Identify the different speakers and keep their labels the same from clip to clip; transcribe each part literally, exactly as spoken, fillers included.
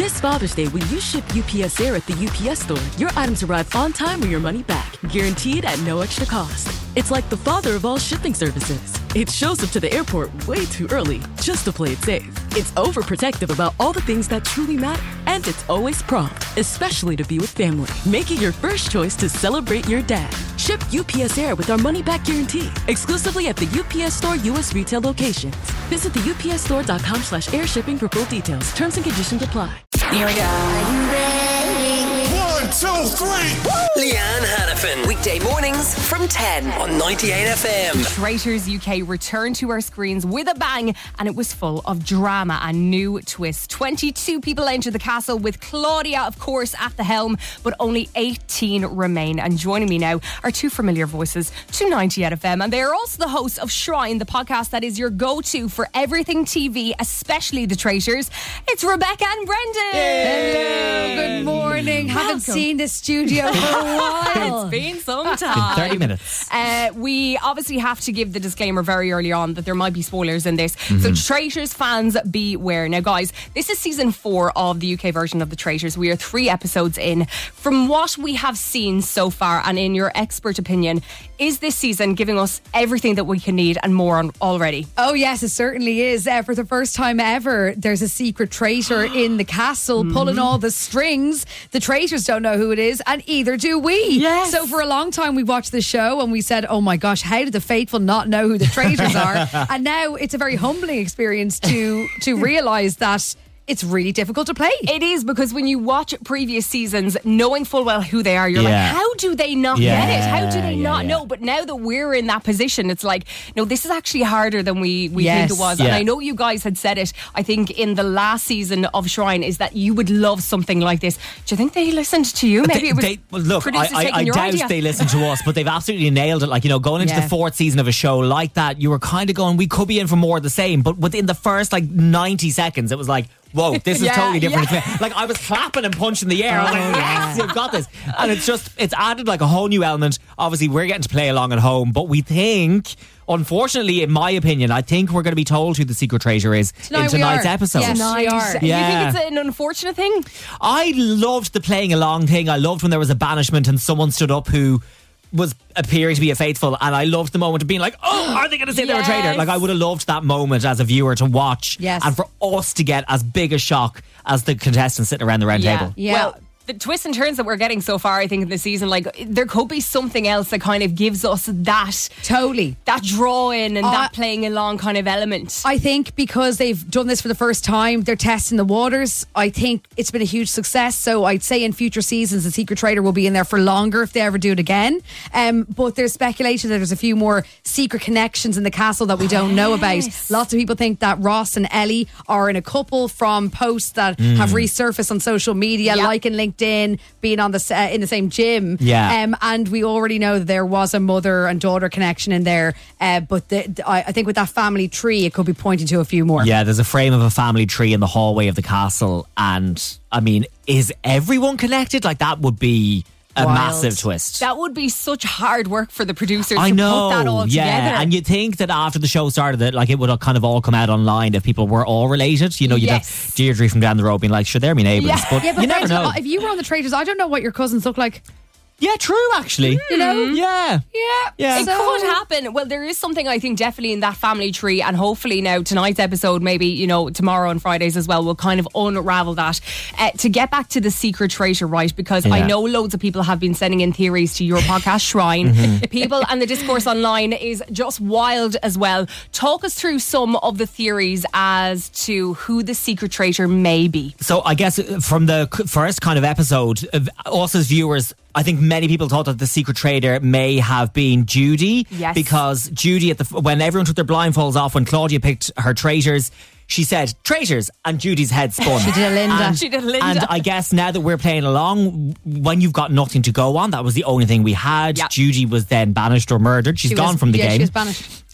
Speaker 1: This Father's Day, when you ship U P S Air at the U P S store, your items arrive on time or your money back, guaranteed at no extra cost. It's like the father of all shipping services. It shows up to the airport way too early, just to play it safe. It's overprotective about all the things that truly matter. And it's always prompt, especially to be with family. Make it your first choice to celebrate your dad. Ship U P S Air with our money-back guarantee, exclusively at the U P S Store U S retail locations. Visit the U P S store dot com slash air shipping for full details. Terms and conditions apply.
Speaker 2: Here we go.
Speaker 3: Are you ready?
Speaker 4: One, two, three.
Speaker 2: Woo!
Speaker 3: Leanne Hannafin.
Speaker 2: Weekday mornings from ten
Speaker 3: On ninety-eight F M.
Speaker 2: Traitors U K returned to our screens with a bang, and it was full of drama and new twists. twenty-two people entered the castle, with Claudia, of course, at the helm, but only eighteen remain. And joining me now are two familiar voices to ninety-eight F M, and they are also the hosts of Shrine, the podcast that is your go-to for everything T V, especially the Traitors. It's Rebecca and Brendan.
Speaker 5: Hello, good morning.
Speaker 2: Welcome.
Speaker 5: Haven't seen this studio for a while.
Speaker 2: It's been some time.
Speaker 6: thirty minutes.
Speaker 2: Uh, we obviously have to give the disclaimer very early on that there might be spoilers in this. Mm-hmm. So Traitors fans, beware. Now guys, this is season four of the U K version of the Traitors. We are three episodes in. From what we have seen so far, and in your expert opinion, is this season giving us everything that we can need and more on already?
Speaker 5: Oh yes, it certainly is. Uh, for the first time ever, there's a secret traitor in the castle mm-hmm. pulling all the strings. The traitors don't know who it is, and either do we.
Speaker 2: Yes.
Speaker 5: So for a long time we watched the show and we said, oh my gosh, how did the faithful not know who the traitors are? And now it's a very humbling experience to to realise that it's really difficult to play.
Speaker 2: It is, because when you watch previous seasons, knowing full well who they are, you're
Speaker 6: Yeah.
Speaker 2: like, how do they not
Speaker 6: Yeah,
Speaker 2: get it? How do they
Speaker 6: yeah,
Speaker 2: not
Speaker 6: yeah.
Speaker 2: know? But now that we're in that position, it's like, no, this is actually harder than we, we
Speaker 5: Yes.
Speaker 2: think it was.
Speaker 6: Yeah.
Speaker 2: And I know you guys had said it, I think, in the last season of Shrine, is that you would love something like this. Do you think they listened to you? Maybe
Speaker 6: They-
Speaker 2: it was
Speaker 6: they- well, look, I,
Speaker 2: producers
Speaker 6: I,
Speaker 2: taking
Speaker 6: I
Speaker 2: your
Speaker 6: doubt
Speaker 2: idea.
Speaker 6: they listen to us, but they've absolutely nailed it. Like, you know, going into
Speaker 5: Yeah.
Speaker 6: the fourth season of a show like that, you were kind of going, we could be in for more of the same. But within the first like ninety seconds, it was like, whoa, this is
Speaker 2: Yeah,
Speaker 6: totally different.
Speaker 2: yeah.
Speaker 6: Like, I was clapping and punching the air. I was
Speaker 5: Oh,
Speaker 6: like, yes, you've got this. And it's just, it's added like a whole new element. Obviously, we're getting to play along at home, but we think, unfortunately, in my opinion, I think we're going to be told who the secret traitor is
Speaker 5: Tonight
Speaker 6: in
Speaker 5: we
Speaker 6: tonight's
Speaker 5: are.
Speaker 6: episode.
Speaker 5: Yes.
Speaker 2: Nice.
Speaker 5: We are.
Speaker 6: Yeah.
Speaker 2: You think it's an unfortunate thing?
Speaker 6: I loved the playing along thing. I loved when there was a banishment and someone stood up who was appearing to be a faithful, and I loved the moment of being like, oh, are they going to say they're a traitor?
Speaker 2: Yes.
Speaker 6: Like, I would have loved that moment as a viewer to watch,
Speaker 5: Yes.
Speaker 6: and for us to get as big a shock as the contestants sitting around the round table.
Speaker 5: Yeah.
Speaker 2: Well, the twists and turns that we're getting so far, I think, in the season, like, there could be something else that kind of gives us that
Speaker 5: Totally.
Speaker 2: that draw in and
Speaker 5: Uh,
Speaker 2: that playing along kind of element.
Speaker 5: I think because they've done this for the first time, they're testing the waters. I think it's been a huge success. So I'd say in future seasons, the secret traitor will be in there for longer if they ever do it again. Um, but there's speculation that there's a few more secret connections in the castle that we don't know about.
Speaker 2: Yes.
Speaker 5: Lots of people think that Ross and Ellie are in a couple from posts that have resurfaced on social media,
Speaker 2: Yep.
Speaker 5: like in LinkedIn, being on the s- uh, in the same gym.
Speaker 6: Yeah.
Speaker 5: Um, and we already know that there was a mother and daughter connection in there. Uh, but the, the- I, I think with that family tree, it could be pointing to a few more.
Speaker 6: Yeah, there's a frame of a family tree in the hallway of the castle, and I mean, is everyone connected? Like, that would be a
Speaker 5: Wild.
Speaker 6: massive twist.
Speaker 2: That would be such hard work for the producers
Speaker 6: I
Speaker 2: to
Speaker 6: know,
Speaker 2: put that all
Speaker 6: yeah,
Speaker 2: together.
Speaker 6: and you'd think that after the show started, that like it would have kind of all come out online if people were all related. You know, you'd
Speaker 2: Yes.
Speaker 6: have Deirdre from down the road being like, "Sure, they're my neighbours,"
Speaker 2: Yeah.
Speaker 6: but,
Speaker 5: Yeah, but
Speaker 6: you never
Speaker 5: Brendan,
Speaker 6: know.
Speaker 5: if you were on the Traitors, I don't know what your cousins look like.
Speaker 6: Yeah, true. Actually,
Speaker 5: You know?
Speaker 6: yeah,
Speaker 5: Yeah.
Speaker 6: Yeah.
Speaker 2: It
Speaker 5: So-
Speaker 2: could happen. Well, there is something I think definitely in that family tree, and hopefully now tonight's episode, maybe, you know, tomorrow and Fridays as well, will kind of unravel that. Uh, to get back to the secret traitor, right? Because I
Speaker 6: Yeah.
Speaker 2: know loads of people have been sending in theories to your podcast, Shrine.
Speaker 6: Mm-hmm.
Speaker 2: People and the discourse online is just wild as well. Talk us through some of the theories as to who the secret traitor may be.
Speaker 6: So I guess from the c- first kind of episode, uh, us as viewers, I think many people thought that the secret traitor may have been Judy.
Speaker 2: Yes.
Speaker 6: Because Judy, at the when everyone took their blindfolds off, when Claudia picked her traitors, she said, traitors, and Judy's head spun.
Speaker 5: She did a Linda.
Speaker 6: And,
Speaker 2: She did a Linda.
Speaker 6: And I guess now that we're playing along, when you've got nothing to go on, that was the only thing we had.
Speaker 2: Yep.
Speaker 6: Judy was then banished or murdered. She's
Speaker 5: She
Speaker 6: gone
Speaker 5: was-
Speaker 6: from the
Speaker 5: yeah,
Speaker 6: game.
Speaker 5: she was banished.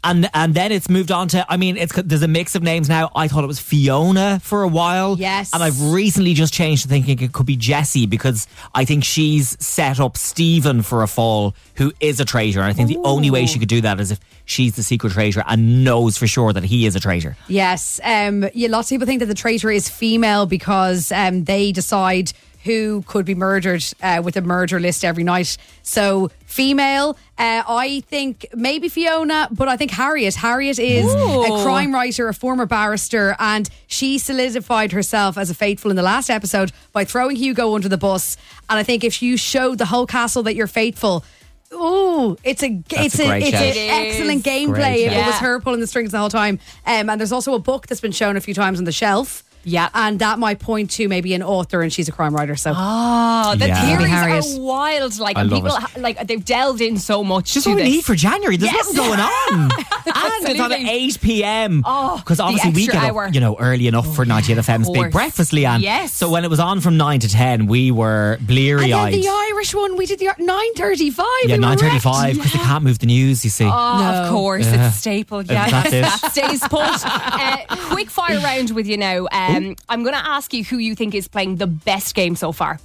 Speaker 6: And and then it's moved on to, I mean, it's there's a mix of names now. I thought it was Fiona for a while.
Speaker 5: Yes.
Speaker 6: And I've recently just changed to thinking it could be Jessie, because I think she's set up Stephen for a fall, who is a traitor. And I think Ooh. the only way she could do that is if she's the secret traitor and knows for sure that he is a traitor.
Speaker 5: Yes. Um, yeah, lots of people think that the traitor is female because um, they decide who could be murdered uh, with a murder list every night. So female, uh, I think maybe Fiona, but I think Harriet. Harriet is
Speaker 2: Ooh.
Speaker 5: a crime writer, a former barrister, and she solidified herself as a faithful in the last episode by throwing Hugo under the bus. And I think if you showed the whole castle that you're faithful, oh, it's a
Speaker 6: That's
Speaker 5: it's
Speaker 6: a
Speaker 5: a,
Speaker 6: great
Speaker 5: it's
Speaker 6: shout.
Speaker 5: a
Speaker 6: It
Speaker 5: excellent gameplay.
Speaker 6: Great
Speaker 5: It
Speaker 6: shout.
Speaker 5: was
Speaker 2: Yeah.
Speaker 5: her pulling the strings the whole time. Um, and there's also a book that's been shown a few times on the shelf.
Speaker 2: Yeah.
Speaker 5: And that might point to maybe an author, and she's a crime writer. So
Speaker 2: Oh, the
Speaker 6: Yeah.
Speaker 5: Maybe
Speaker 2: theories
Speaker 5: Harriet.
Speaker 2: are wild. Like,
Speaker 6: I
Speaker 2: and
Speaker 6: love
Speaker 2: people
Speaker 6: it.
Speaker 2: ha- like they've delved in so much
Speaker 6: Just
Speaker 2: to
Speaker 6: what we
Speaker 2: this.
Speaker 6: need for January. There's
Speaker 2: Yes.
Speaker 6: nothing going on. And it's on at
Speaker 2: Absolutely.
Speaker 6: eight p.m.
Speaker 2: Oh,
Speaker 6: because
Speaker 2: the
Speaker 6: obviously we
Speaker 2: extra
Speaker 6: get
Speaker 2: hour.
Speaker 6: up, you know, early enough for ninety-eight F M's Big
Speaker 2: course.
Speaker 6: Breakfast, Leanne.
Speaker 2: Yes.
Speaker 6: So when it was on from nine to ten, we were
Speaker 5: and
Speaker 6: bleary-eyed.
Speaker 5: then the Irish one, we did the nine thirty-five.
Speaker 6: yeah,
Speaker 5: we were
Speaker 6: nine thirty-five, because
Speaker 5: wrecked.
Speaker 6: they can't move the news, you see.
Speaker 2: Oh,
Speaker 5: No.
Speaker 2: of course,
Speaker 6: Yeah.
Speaker 2: it's a staple. Yeah,
Speaker 6: That's it.
Speaker 2: that stays put. Uh, quick fire round with you now. Um, I'm going to ask you who you think is playing the best game so far.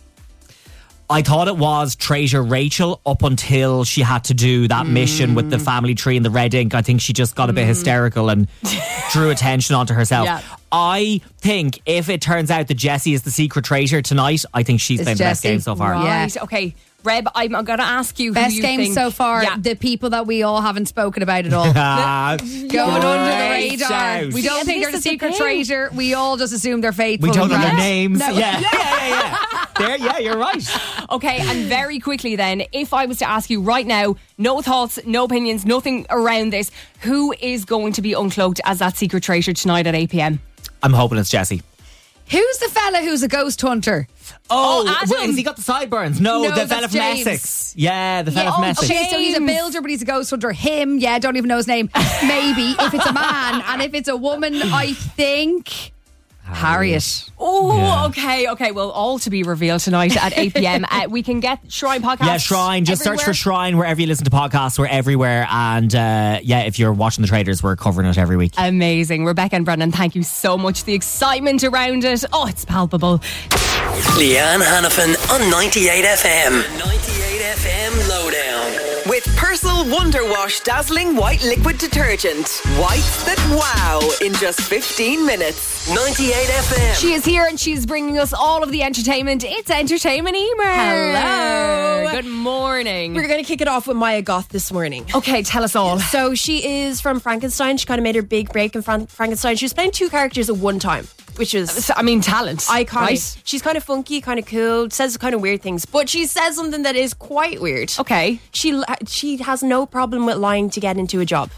Speaker 6: I thought it was traitor Rachel up until she had to do that mission with the family tree and the red ink. I think she just got a bit hysterical and drew attention onto herself.
Speaker 2: Yeah.
Speaker 6: I think if it turns out that Jessie is the secret traitor tonight, I think she's
Speaker 5: It's
Speaker 6: playing the best
Speaker 5: Jessie.
Speaker 6: game so far.
Speaker 5: Yeah.
Speaker 2: Right. Okay. Reb, I'm going to ask you who
Speaker 5: Best
Speaker 2: you
Speaker 5: game
Speaker 2: think-
Speaker 5: so far.
Speaker 2: Yeah.
Speaker 5: The people that we all haven't spoken about at all.
Speaker 6: Ah,
Speaker 5: Going under the
Speaker 6: great
Speaker 5: radar.
Speaker 6: shout.
Speaker 5: We don't
Speaker 2: See,
Speaker 5: think
Speaker 2: this
Speaker 5: they're the
Speaker 2: is the
Speaker 5: secret
Speaker 2: thing.
Speaker 5: traitor. We all just assume they're faithful.
Speaker 6: We don't know
Speaker 5: and
Speaker 6: their
Speaker 5: grand.
Speaker 6: names.
Speaker 5: No.
Speaker 6: Yeah, yeah, yeah, yeah. There, yeah, you're right.
Speaker 2: Okay, and very quickly then, if I was to ask you right now, no thoughts, no opinions, nothing around this, who is going to be uncloaked as that secret traitor tonight at eight p.m?
Speaker 6: I'm hoping it's Jessie.
Speaker 5: Who's the fella who's a ghost hunter?
Speaker 6: Oh,
Speaker 2: Oh, Adam.
Speaker 6: wait, has he got the sideburns? No,
Speaker 5: No,
Speaker 6: the fella
Speaker 5: that's
Speaker 6: from
Speaker 5: James.
Speaker 6: Essex. Yeah, the fella
Speaker 5: Yeah,
Speaker 6: from
Speaker 5: oh,
Speaker 6: Essex.
Speaker 5: okay, so he's a
Speaker 2: James.
Speaker 5: builder, but he's a ghost hunter. Him, yeah, don't even know his name. Maybe if it's a man, and if it's a woman, I think Harriet.
Speaker 2: Oh,
Speaker 6: Yeah.
Speaker 2: okay, okay. Well, all to be revealed tonight at eight p.m. uh, we can get Shrine Podcast.
Speaker 6: Yeah, Shrine. Just search for
Speaker 2: everywhere.
Speaker 6: Shrine wherever you listen to podcasts. We're everywhere. And uh, yeah, if you're watching The Traders, we're covering it every week.
Speaker 2: Amazing. Rebecca and Brendan, thank you so much. The excitement around it. Oh, it's palpable.
Speaker 3: Leanne Hannafin on ninety-eight F M. ninety-eight F M Lowdown.
Speaker 4: With Persil Wonder Wash Dazzling White Liquid Detergent. Whites that wow in just fifteen minutes.
Speaker 3: ninety-eight F M.
Speaker 2: She is here and she's bringing us all of the entertainment. It's Entertainment Emer.
Speaker 7: Hello.
Speaker 2: Good morning.
Speaker 7: We're going to kick it off with Maya Goth this morning.
Speaker 2: Okay, tell us all.
Speaker 7: So she is from Frankenstein. She kind of made her big break in Fran- Frankenstein. She was playing two characters at one time, which is
Speaker 2: So, I mean, talent.
Speaker 7: iconic.
Speaker 2: Right?
Speaker 7: She's kind of funky, kind of cool, says kind of weird things, but she says something that is quite weird.
Speaker 2: Okay.
Speaker 7: She she has no problem with lying to get into a job.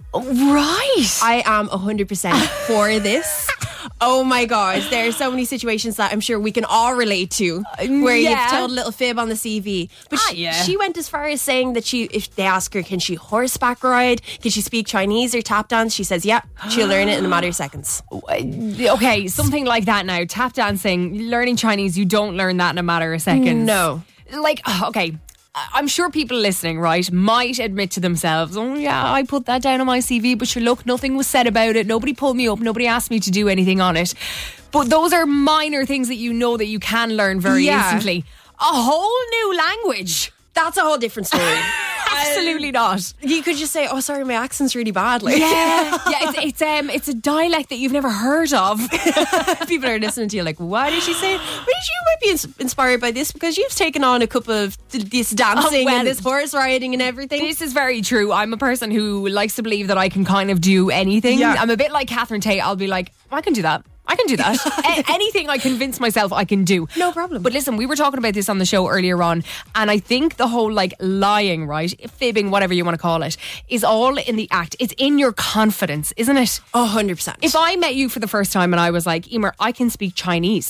Speaker 2: Right.
Speaker 7: I am one hundred percent for this. Oh my God. There are so many situations that I'm sure we can all relate to where
Speaker 2: Yeah.
Speaker 7: you've told a little fib on the C V. But
Speaker 2: Ah,
Speaker 7: she,
Speaker 2: yeah.
Speaker 7: she went as far as saying that she, if they ask her, can she horseback ride? Can she speak Chinese or tap dance? She says, yeah, she'll learn it in a matter of seconds.
Speaker 2: Okay, something like that now. Tap dancing, learning Chinese, you don't learn that in a matter of seconds.
Speaker 7: No.
Speaker 2: Like, okay, I- I'm sure people listening, right, might admit to themselves, oh yeah, I put that down on my C V, but sure, look, nothing was said about it. Nobody pulled me up. Nobody asked me to do anything on it. But those are minor things that you know that you can learn very
Speaker 7: Yeah.
Speaker 2: instantly. A whole new language.
Speaker 7: That's a whole different story.
Speaker 2: Absolutely not.
Speaker 7: You could just say, oh, sorry, my accent's really bad. Like,
Speaker 2: Yeah, yeah. It's, it's um, it's a dialect that you've never heard of.
Speaker 7: people are listening to you like, why did she say? But you might be ins- inspired by this because you've taken on a couple of th- this dancing
Speaker 2: Oh, well,
Speaker 7: and this horse riding and everything.
Speaker 2: This is very true. I'm a person who likes to believe that I can kind of do anything.
Speaker 7: Yeah.
Speaker 2: I'm a bit like Catherine Tate. I'll be like, I can do that. I can do that. A- anything I convince myself I can do.
Speaker 7: No problem.
Speaker 2: But listen, we were talking about this on the show earlier on, and I think the whole like lying, right, fibbing, whatever you want to call it, is all in the act. It's in your confidence, isn't it?
Speaker 7: A hundred percent.
Speaker 2: If I met you for the first time and I was like, Emer, I can speak Chinese,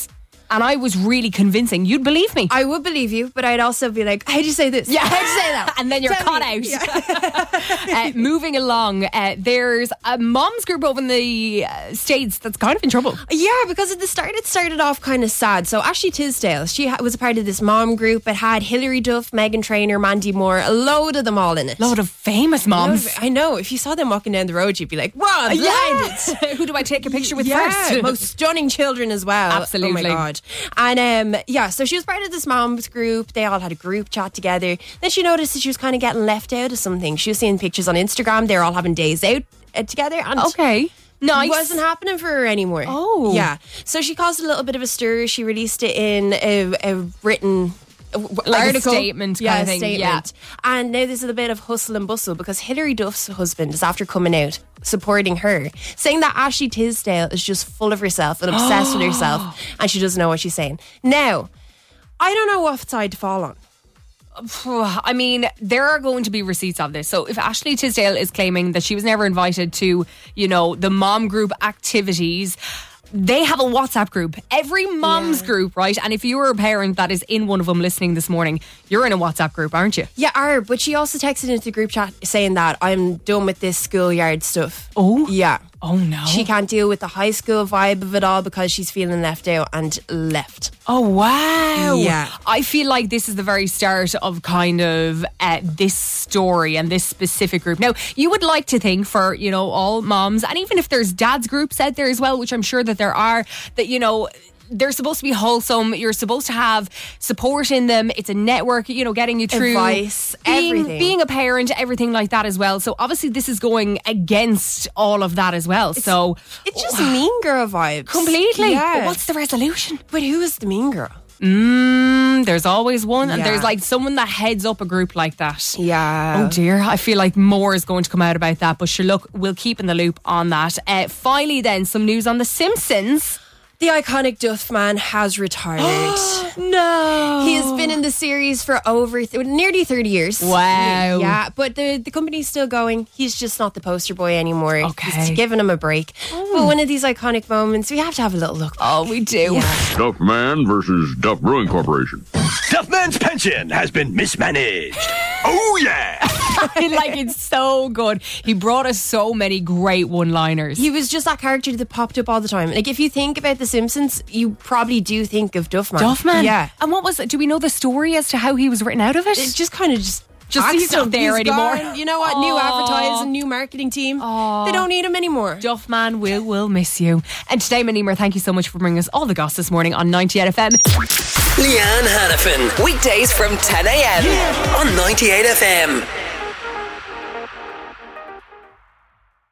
Speaker 2: and I was really convincing, you'd believe me.
Speaker 7: I would believe you, but I'd also be like, how'd you say this?
Speaker 2: Yeah.
Speaker 7: How'd you say that?
Speaker 2: And then you're
Speaker 7: Tell
Speaker 2: caught
Speaker 7: me.
Speaker 2: out. uh, moving along, uh, there's a mom's group over in the uh, States that's kind of in trouble.
Speaker 7: Yeah, because at the start it started off kind of sad. So Ashley Tisdale, she ha- was a part of this mom group. It had Hilary Duff, Meghan Trainor, Mandy Moore, a load of them all in it.
Speaker 2: Load of famous moms.
Speaker 7: Load of- I know. If you saw them walking down the road, you'd be like, wow, I'm blinded.
Speaker 2: Who do I take a picture with
Speaker 7: Yeah,
Speaker 2: first?
Speaker 7: most stunning children as well.
Speaker 2: Absolutely.
Speaker 7: Oh my God. And um, yeah, so she was part of this mom's group. They all had a group chat together. Then she noticed that she was kind of getting left out of something. She was seeing pictures on Instagram. They were all having days out uh, together. And
Speaker 2: Okay. Nice.
Speaker 7: It wasn't happening for her anymore.
Speaker 2: Oh.
Speaker 7: Yeah. So she caused a little bit of a stir. She released it in a, a written
Speaker 2: Like a
Speaker 7: article.
Speaker 2: statement
Speaker 7: yeah,
Speaker 2: kind of thing,
Speaker 7: statement. And now there's a bit of hustle and bustle because Hilary Duff's husband is after coming out supporting her, saying that Ashley Tisdale is just full of herself and obsessed with herself and she doesn't know what she's saying. Now, I don't know what side to fall on.
Speaker 2: I mean, there are going to be receipts of this. So if Ashley Tisdale is claiming that she was never invited to, you know, the mom group activities, they have a WhatsApp group. Every mom's
Speaker 7: Yeah.
Speaker 2: group, right? And if you're a parent that is in one of them listening this morning, you're in a WhatsApp group, aren't you?
Speaker 7: Yeah, are, but she also texted into the group chat saying that I'm done with this schoolyard stuff.
Speaker 2: Oh?
Speaker 7: Yeah.
Speaker 2: Oh, no.
Speaker 7: She can't deal with the high school vibe of it all because she's feeling left out and left.
Speaker 2: Oh, wow.
Speaker 7: Yeah.
Speaker 2: I feel like this is the very start of kind of uh, this story and this specific group. Now, you would like to think for, you know, all moms, and even if there's dads groups out there as well, which I'm sure that there are, that, you know, they're supposed to be wholesome. You're supposed to have support in them. It's a network, you know, getting you through
Speaker 7: Advice,
Speaker 2: being,
Speaker 7: everything.
Speaker 2: being a parent, everything like that as well. So obviously this is going against all of that as well. so
Speaker 7: It's just mean girl vibes.
Speaker 2: completely.
Speaker 7: Yeah.
Speaker 2: But what's the resolution?
Speaker 7: But who is the mean girl?
Speaker 2: Mm, there's always one, and
Speaker 7: Yeah.
Speaker 2: there's like someone that heads up a group like that.
Speaker 7: Yeah.
Speaker 2: Oh dear, I feel like more is going to come out about that. But sure, look, we'll keep in the loop on that. Uh, finally, then some news on The Simpsons.
Speaker 7: The iconic Duff man has retired.
Speaker 2: No,
Speaker 7: He has been in the series for over th- nearly thirty years.
Speaker 2: Wow.
Speaker 7: Yeah, but the, the company's still going. He's just not the poster boy anymore.
Speaker 2: Okay.
Speaker 7: He's giving him a break. But one of these iconic moments, we have to have a little look.
Speaker 2: Oh, we do.
Speaker 8: Duff Man versus Duff Brewing Corporation.
Speaker 9: Duffman's pension has been mismanaged. Oh, yeah.
Speaker 2: I like it's so good. He brought us so many great one-liners.
Speaker 7: He was just that character that popped up all the time. Like, if you think about The Simpsons, you probably do think of Duffman.
Speaker 2: Duffman.
Speaker 7: Yeah.
Speaker 2: And what was it? Do we know the story as to how he was written out of it?
Speaker 7: It's just kind of just...
Speaker 2: Just he's not there anymore.
Speaker 7: Gone. You know what? New advertising, new marketing team. They don't need him anymore.
Speaker 2: Duffman, we'll, we'll miss you. And today, Maneemer, thank you so much for bringing us all the goss this morning on ninety-eight F M.
Speaker 3: Leanne Hannafin.
Speaker 4: Weekdays from ten a.m.
Speaker 3: On ninety-eight F M.